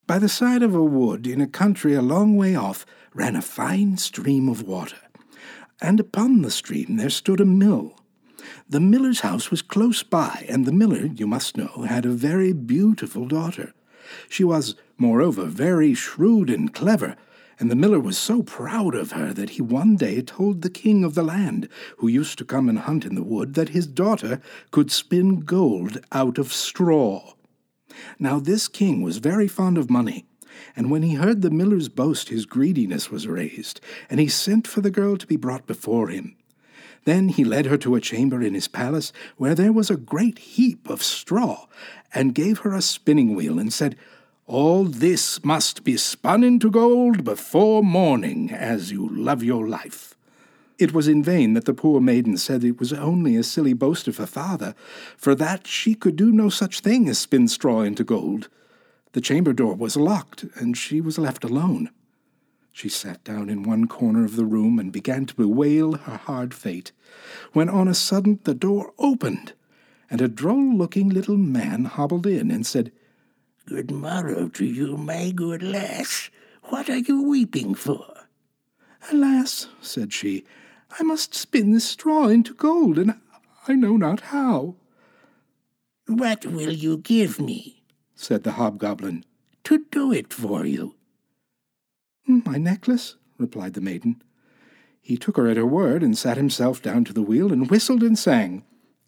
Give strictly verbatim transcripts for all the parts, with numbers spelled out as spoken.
By the side of a wood in a country a long way off ran a fine stream of water, and upon the stream there stood a mill. The miller's house was close by, and the miller, you must know, had a very beautiful daughter. She was, moreover, very shrewd and clever, and the miller was so proud of her that he one day told the king of the land, who used to come and hunt in the wood, that his daughter could spin gold out of straw. Now this king was very fond of money, and when he heard the miller's boast his greediness was raised, and he sent for the girl to be brought before him. Then he led her to a chamber in his palace where there was a great heap of straw, and gave her a spinning wheel, and said, "All this must be spun into gold before morning, as you love your life." It was in vain that the poor maiden said it was only a silly boast of her father, for that she could do no such thing as spin straw into gold. The chamber door was locked, and she was left alone. She sat down in one corner of the room and began to bewail her hard fate, when on a sudden the door opened, and a droll-looking little man hobbled in and said, "Good morrow to you, my good lass. What are you weeping for?" "Alas," said she, "I must spin this straw into gold, and I know not how." "What will you give me," said the hobgoblin, "to do it for you?" "My necklace," replied the maiden. He took her at her word, and sat himself down to the wheel, and whistled and sang,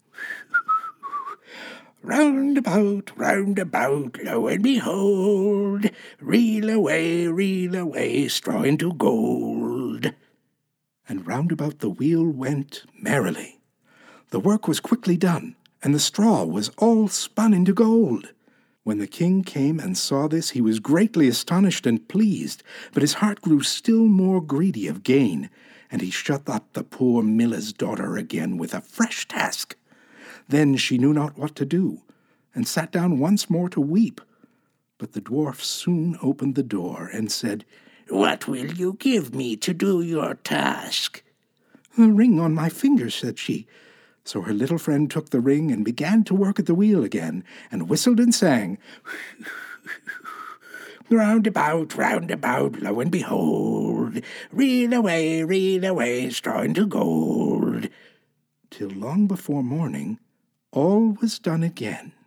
"Round about, round about, lo and behold, reel away, reel away, straw into gold." And round about the wheel went merrily. The work was quickly done, and the straw was all spun into gold. When the king came and saw this, he was greatly astonished and pleased, but his heart grew still more greedy of gain, and he shut up the poor miller's daughter again with a fresh task. Then she knew not what to do, and sat down once more to weep. But the dwarf soon opened the door, and said, "What will you give me to do your task?" "The ring on my finger," said she. So her little friend took the ring and began to work at the wheel again, and whistled and sang, "Round about, round about, lo and behold, reel away, reel away, straw into gold," till long before morning all was done again.